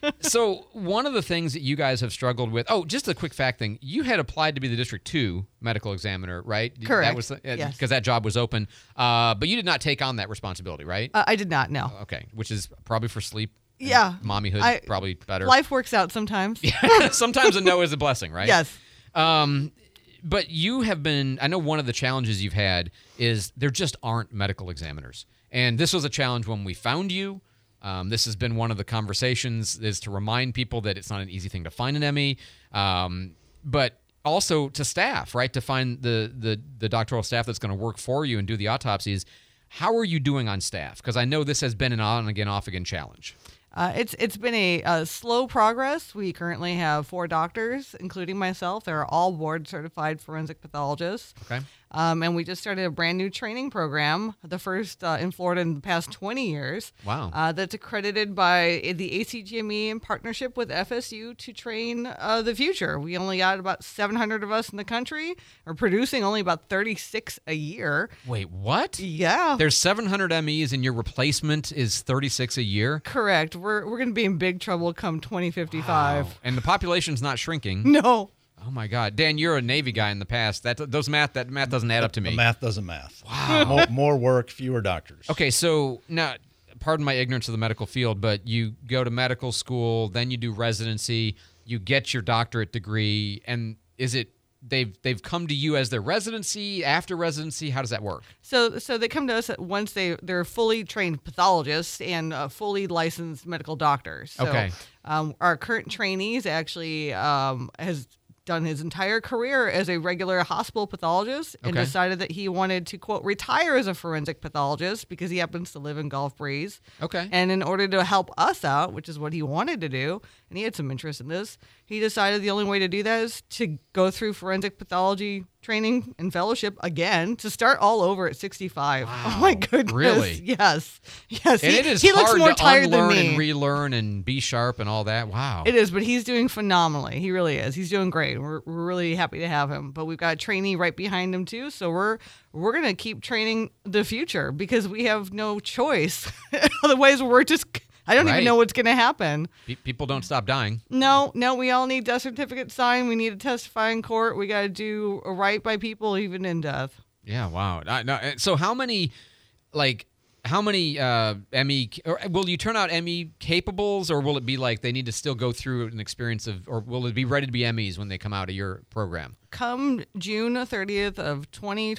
so one of the things that you guys have struggled with, oh, just a quick fact thing. You had applied to be the District two medical examiner, right? Correct. That was because Yes. that job was open. Uh, but you did not take on that responsibility, right? Uh, I did not know. Okay, which is probably for sleep. and Yeah. Mommyhood, I- probably better. Life works out sometimes. Sometimes a no is a blessing, right? Yes. Um, but you have been, I know one of the challenges you've had is there just aren't medical examiners. And this was a challenge when we found you. Um, this has been one of the conversations is to remind people that it's not an easy thing to find an M E, um, but also to staff, right? To find the, the, the doctoral staff that's going to work for you and do the autopsies. How are you doing on staff? Because I know this has been an on again, off again challenge. Uh, it's it's been a, a slow progress. We currently have four doctors, including myself. They're all board certified forensic pathologists. Okay. Um, and we just started a brand new training program, the first uh, in Florida in the past twenty years. Wow. Uh, that's accredited by the A C G M E in partnership with F S U to train uh, the future. We only got about seven hundred of us in the country. We're producing only about thirty-six a year. Wait, what? Yeah. There's seven hundred M Es and your replacement is thirty-six a year? Correct. We're, we're going to be in big trouble come twenty fifty-five. Wow. And the population's not shrinking. No. Oh my God, Dan, you're a Navy guy in the past. That those math that math doesn't add up to me. The math doesn't math. Wow. more, more work, fewer doctors. Okay, so now, pardon my ignorance of the medical field, but you go to medical school, then you do residency, you get your doctorate degree, and is it they've they've come to you as their residency after residency? How does that work? So, so they come to us once they they're fully trained pathologists and uh, fully licensed medical doctors. So, Okay. Um, our current trainees actually um, has done his entire career as a regular hospital pathologist and Okay. decided that he wanted to, quote, retire as a forensic pathologist because he happens to live in Gulf Breeze. Okay. And in order to help us out, which is what he wanted to do, and he had some interest in this, he decided the only way to do that is to go through forensic pathology training and fellowship again to start all over at sixty-five. Oh my goodness. Really? Yes. Yes. And he, it is he looks hard more to tired than unlearn me. and relearn and be sharp and all that. Wow. It is, but he's doing phenomenally. He really is. He's doing great. We're, we're really happy to have him. But we've got a trainee right behind him too. So we're we're gonna keep training the future because we have no choice. Otherwise, we're just I don't Right. even know what's gonna happen. Pe- People don't stop dying. No, no, we all need death certificates signed. We need to testify in court. We got to do right by people, even in death. Yeah, wow. I, no, so how many, like, how many uh, M E, or will you turn out M E capables, or will it be like they need to still go through an experience of, or will it be ready to be M Es when they come out of your program? Come June thirtieth of twenty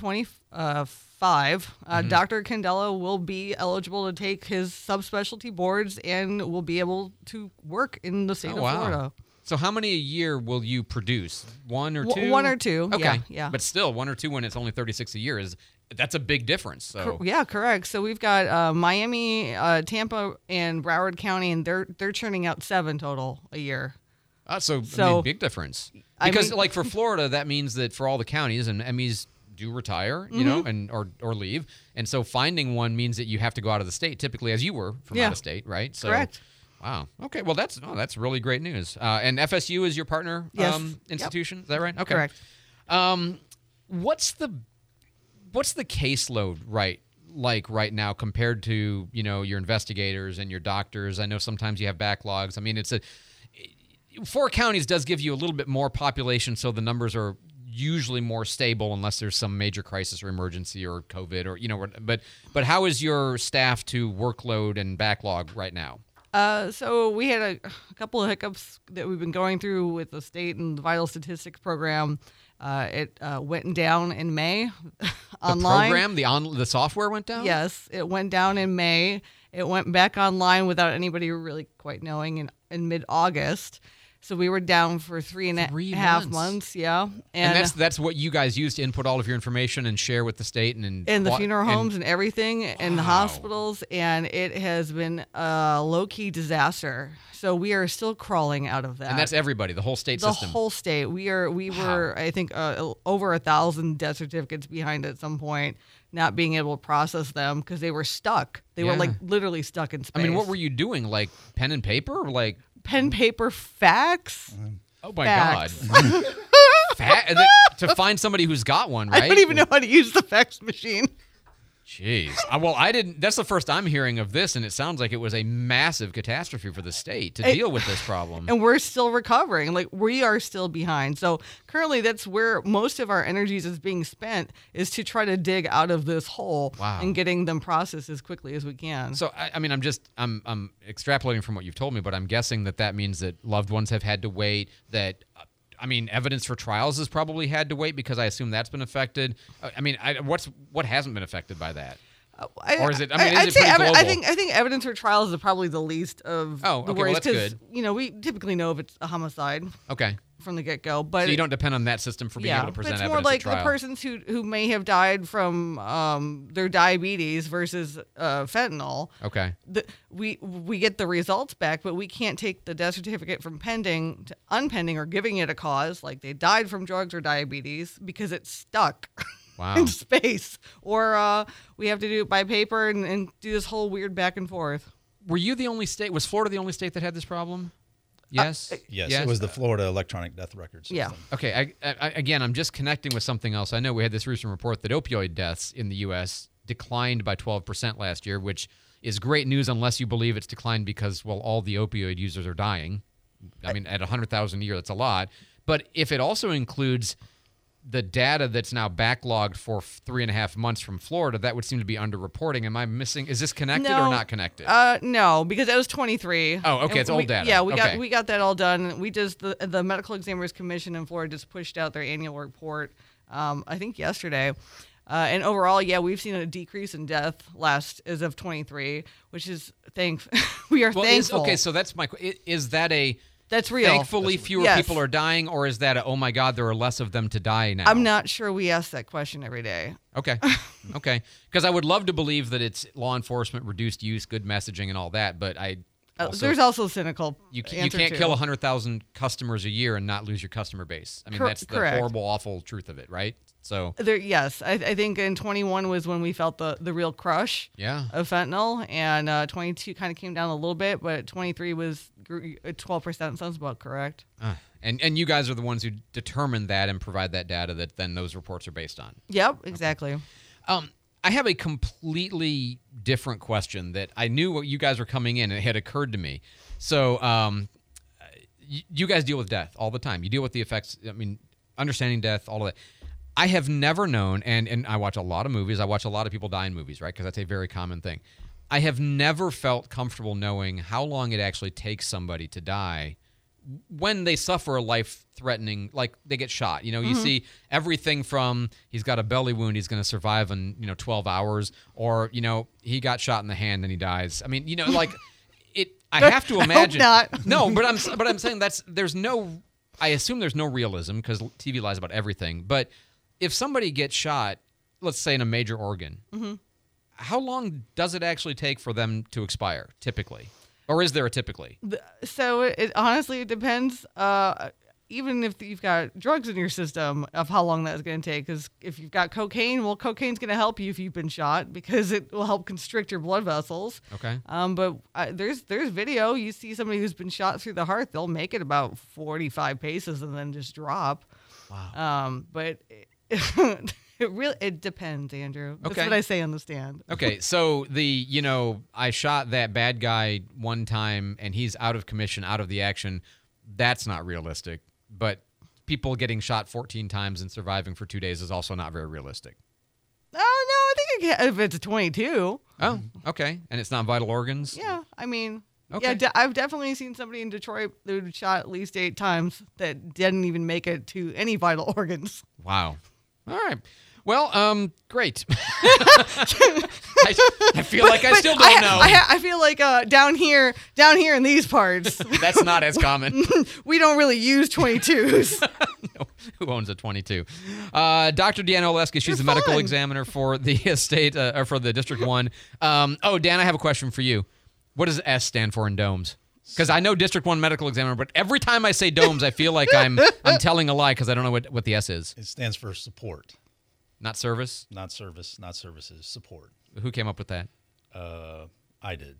twenty-five, uh, Mhm. Doctor Candela will be eligible to take his subspecialty boards and will be able to work in the state Oh, of wow. Florida. So how many a year will you produce? One or W- two? one or two, Okay. yeah, yeah. But still, one or two when it's only thirty-six a year is, that's a big difference. So Cor- Yeah, correct. So we've got uh, Miami, uh, Tampa, and Broward County, and they're they're churning out seven total a year. Uh, so, I So, mean, big difference. I Because, mean- like, for Florida, that means that for all the counties, and M Es do retire, you know, Mhm. and or or leave. And so finding one means that you have to go out of the state, typically, as you were from Yeah. out of state, right? So, Correct. Wow. Okay. Well, that's oh, that's really great news. Uh, and F S U is your partner Yes. um, institution. Yep. Is that right? Okay. Correct. Um, what's the what's the caseload right like right now compared to you know your investigators and your doctors? I know sometimes you have backlogs. I mean, it's a four counties does give you a little bit more population, so the numbers are usually more stable unless there's some major crisis or emergency or COVID or you know. But but how is your staff to workload and backlog right now? Uh, so we had a, a couple of hiccups that we've been going through with the state and the Vital Statistics program. Uh, it uh, went down in May online. The program, the on the software went down? Yes, it went down in May. It went back online without anybody really quite knowing in, in mid-August. So we were down for three and Three a half months. months. Yeah, And, and, that's that's what you guys use to input all of your information and share with the state and and, in the wa- funeral and- homes and everything, and the hospitals, and it has been a low-key disaster. So we are still crawling out of that. And that's everybody, the whole state the system. whole state. We are we were I think uh, over a thousand death certificates behind at some point, not being able to process them because they were stuck. They were Yeah. like literally stuck in space. I mean, what were you doing? Like pen and paper? Or like pen, paper, fax? oh my Fax. god, Fa- to find somebody who's got one, right? I don't even know how to use the fax machine. Jeez. Uh, Well, I didn't. That's the first I'm hearing of this, and it sounds like it was a massive catastrophe for the state to And- deal with this problem. And we're still recovering. Like we are still behind. So currently that's where most of our energies is being spent is to try to dig out of this hole Wow. and getting them processed as quickly as we can. So I, I mean, I'm just I'm I'm extrapolating from what you've told me, but I'm guessing that that means that loved ones have had to wait. That uh, I mean, evidence for trials has probably had to wait because I assume that's been affected. Uh, I mean, I, what's what hasn't been affected by that? I, Or is it? I mean, I'd is it say pretty evi- global? I think I think evidence for trials is probably the least of Oh, the okay, well, worries that's because good. you know we typically know if it's a homicide Okay. from the get go. But so you don't depend on that system for being yeah, able to present but it's evidence more like at trial. the persons who who may have died from um, their diabetes versus uh, fentanyl. Okay. The, we we get the results back, but we can't take the death certificate from pending to unpending or giving it a cause, like they died from drugs or diabetes, because it's stuck Wow. in space. Or uh, we have to do it by paper and, and do this whole weird back and forth. Were you the only state? Was Florida the only state that had this problem? Yes. Yes, it was the Florida Electronic Death Record System. Yeah. Okay. I, I, again, I'm just connecting with something else. I know we had this recent report that opioid deaths in the U S declined by twelve percent last year, which is great news unless you believe it's declined because, well, all the opioid users are dying. I mean, at one hundred thousand a year, that's a lot. But if it also includes the data that's now backlogged for three and a half months from Florida, that would seem to be underreporting. Am I missing? Is this connected No, or not connected? Uh, no, because that was twenty-three. Oh, okay, And it's old we- data. Yeah, we Okay. got we got that all done. We just the the Medical Examiners Commission in Florida just pushed out their annual report. Um, I think yesterday. Uh, and overall, yeah, we've seen a decrease in death last as of twenty-three, which is thank we are well, is, thankful. okay, so that's my. qu- i- Is that a? That's real. Thankfully, That's- fewer yes. people are dying, or is that a, oh my God, there are less of them to die now? I'm not sure we ask that question every day. Okay. Okay. Because I would love to believe that it's law enforcement, reduced use, good messaging, and all that, but I. Uh, Also, there's also cynical. you, ca- you answer can't too. kill one hundred thousand customers a year and not lose your customer base. I mean, Cor- that's the correct. horrible, awful truth of it, right? So, There, yes, I, I think in twenty-one was when we felt the, the real crush Yeah. of fentanyl, and uh, twenty-two kind of came down a little bit, but twenty-three was grew- uh, twelve percent. Sounds about correct. uh, and, and you guys are the ones who determine that and provide that data that then those reports are based on. Yep, exactly. Um, I have a completely different question that I knew what you guys were coming in and it had occurred to me. So, um, y- you guys deal with death all the time. You deal with the effects. I mean, understanding death, all of that. I have never known, and, and I watch a lot of movies. I watch a lot of people die in movies, right? Because that's a very common thing. I have never felt comfortable knowing how long it actually takes somebody to die when they suffer a life-threatening, like they get shot. You know, you Mhm. see everything from he's got a belly wound, he's going to survive in, you know, twelve hours, or, you know, he got shot in the hand and he dies. I mean, you know, like it, I have to I hope imagine. not. No, but I'm, but I'm saying that's, there's no, I assume there's no realism because T V lies about everything. But if somebody gets shot, let's say in a major organ, Mhm. how long does it actually take for them to expire typically? Or is there a typically? The- So it, it honestly it depends. Uh, even if you've got drugs in your system, of how long that's going to take. Because if you've got cocaine, well, cocaine's going to help you if you've been shot because it will help constrict your blood vessels. Okay. Um, but uh, there's there's video. You see somebody who's been shot through the heart, they'll make it about forty-five paces and then just drop. Wow. Um, but it, it really it depends, Andrew. That's Okay. what I say on the stand. Okay, so the, you know, I shot that bad guy one time and he's out of commission, out of the action. That's not realistic. But people getting shot fourteen times and surviving for two days is also not very realistic. Oh, no, I think it can, if it's a twenty-two. Oh, okay. And it's not vital organs? Yeah, I mean, Okay. yeah, de- I've definitely seen somebody in Detroit who shot at least eight times that didn't even make it to any vital organs. Wow. All right. Well, um, great. I, I feel But- like I but still don't I, know. I, I feel like uh, down here, down here in these parts, That's not as common. we don't really use twenty-twos. Who owns a twenty-two? Uh, Doctor Deanna Oleski, she's the medical examiner for the state, uh, or for the District one. Um, oh, Dan, I have a question for you. What does S stand for in DOMS? Because I know District one medical examiner, but every time I say DOMS, I feel like I'm I'm telling a lie because I don't know what, what the S is. It stands for support. Not service? Not service, not services, support. Who came up with that? Uh, I did.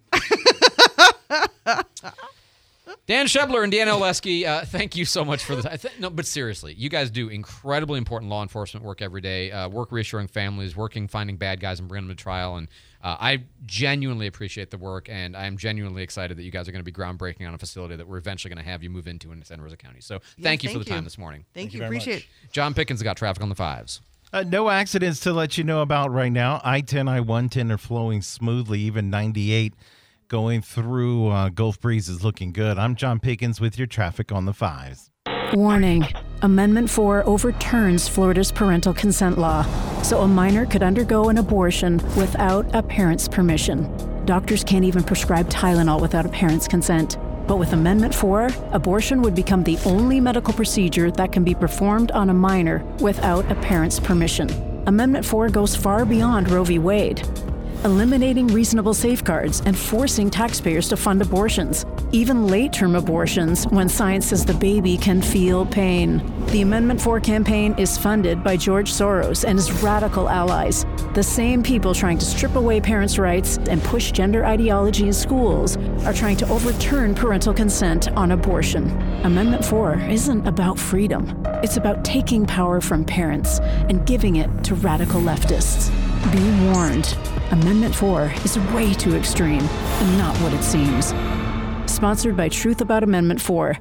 Dan Shebler and Deanna Oleski, uh, thank you so much for this. I th- no, but seriously, you guys do incredibly important law enforcement work every day, uh, work reassuring families, working finding bad guys and bringing them to trial. And uh, I genuinely appreciate the work, and I'm genuinely excited that you guys are going to be groundbreaking on a facility that we're eventually going to have you move into in Santa Rosa County. So Yeah, thank you for thank the time you. this morning. Thank, you, appreciate it. John Pickens has got traffic on the fives. Uh, no accidents to let you know about right now. I ten, I one ten are flowing smoothly. Even ninety-eight going through uh, Gulf Breeze is looking good. I'm John Pickens with your traffic on the fives. Warning. Amendment four overturns Florida's parental consent law, so a minor could undergo an abortion without a parent's permission. Doctors can't even prescribe Tylenol without a parent's consent. But with Amendment four, abortion would become the only medical procedure that can be performed on a minor without a parent's permission. Amendment four goes far beyond Roe v. Wade, eliminating reasonable safeguards and forcing taxpayers to fund abortions, even late-term abortions when science says the baby can feel pain. The Amendment four campaign is funded by George Soros and his radical allies, the same people trying to strip away parents' rights and push gender ideology in schools are trying to overturn parental consent on abortion. Amendment four isn't about freedom. It's about taking power from parents and giving it to radical leftists. Be warned. Amendment four is way too extreme and not what it seems. Sponsored by Truth About Amendment four.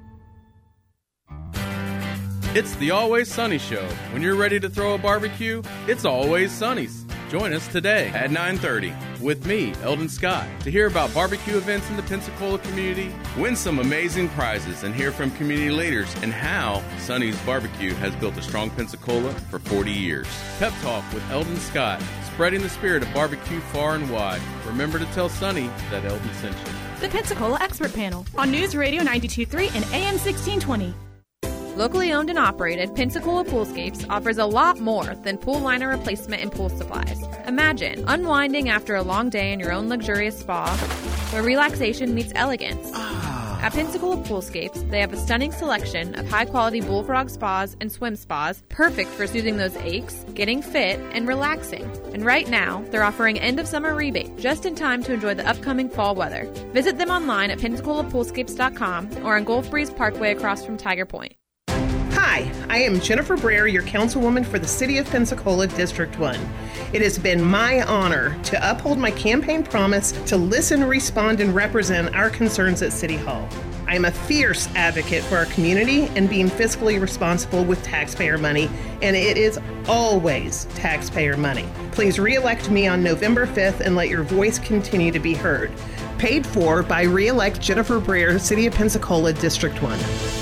It's the Always Sunny Show. When you're ready to throw a barbecue, it's Always Sunny's. Join us today at nine thirty with me, Eldon Scott, to hear about barbecue events in the Pensacola community, win some amazing prizes, and hear from community leaders and how Sunny's Barbecue has built a strong Pensacola for forty years. Pep Talk with Eldon Scott, spreading the spirit of barbecue far and wide. Remember to tell Sunny that Eldon sent you. The Pensacola Expert Panel on News Radio ninety-two point three and A M sixteen twenty. Locally owned and operated, Pensacola Poolscapes offers a lot more than pool liner replacement and pool supplies. Imagine unwinding after a long day in your own luxurious spa, where relaxation meets elegance. At Pensacola Poolscapes, they have a stunning selection of high-quality bullfrog spas and swim spas, perfect for soothing those aches, getting fit, and relaxing. And right now, they're offering end-of-summer rebate, just in time to enjoy the upcoming fall weather. Visit them online at pensacola poolscapes dot com or on Gulf Breeze Parkway across from Tiger Point. Hi, I am Jennifer Breer, your councilwoman for the City of Pensacola, District one. It has been my honor to uphold my campaign promise to listen, respond, and represent our concerns at City Hall. I am a fierce advocate for our community and being fiscally responsible with taxpayer money, and it is always taxpayer money. Please re-elect me on November fifth and let your voice continue to be heard. Paid for by Re-elect Jennifer Breer, City of Pensacola, District one.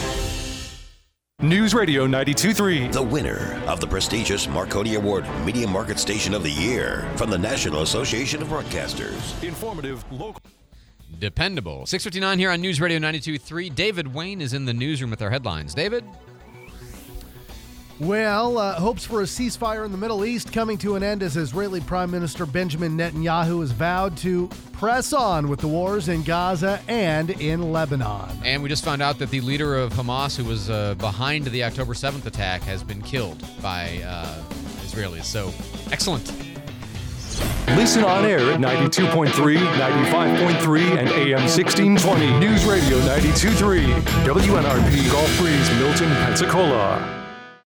News Radio ninety-two point three. The winner of the prestigious Marconi Award Media Market Station of the Year from the National Association of Broadcasters. Informative, local. Dependable. six fifty-nine here on News Radio ninety-two point three. David Wayne is in the newsroom with our headlines. David? Well, uh, hopes for a ceasefire in the Middle East coming to an end as Israeli Prime Minister Benjamin Netanyahu has vowed to press on with the wars in Gaza and in Lebanon. And we just found out that the leader of Hamas, who was uh, behind the October seventh attack, has been killed by uh, Israelis. So, excellent. Listen on air at ninety-two point three, ninety-five point three, and A M sixteen twenty. News Radio ninety-two point three. W N R P, Gulf Breeze, Milton, Pensacola.